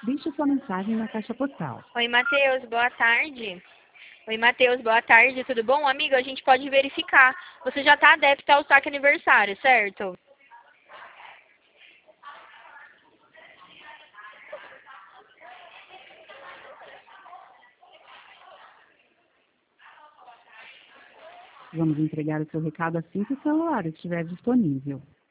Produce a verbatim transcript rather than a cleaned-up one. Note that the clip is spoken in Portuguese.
Deixe sua mensagem na caixa postal. Oi, Matheus, boa tarde. Oi, Matheus, boa tarde, tudo bom? Amigo, a gente pode verificar. Você já está adepto ao saque aniversário, certo? Vamos entregar o seu recado assim que o celular estiver disponível.